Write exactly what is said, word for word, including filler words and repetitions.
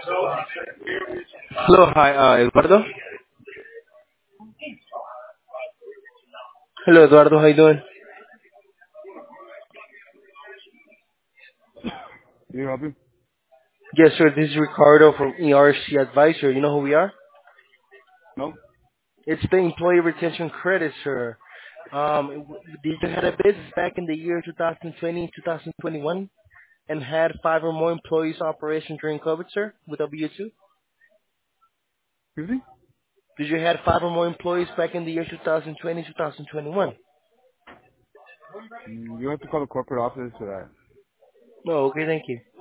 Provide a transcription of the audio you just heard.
Hello. Hi, uh, Eduardo. Hello, Eduardo. How you doing? Can you help me? Yes, sir. This is Ricardo from E R C Advisor. You know who we are? No? It's the Employee Retention Credit, sir. Um, did you had a business back in the year twenty twenty, twenty twenty-one, and had five or more employees operation during COVID, sir, with W two? Excuse me? Did you had five or more employees back in the year twenty twenty, twenty twenty-one? Mm, You have to call the corporate office for that. No. Okay. Thank you.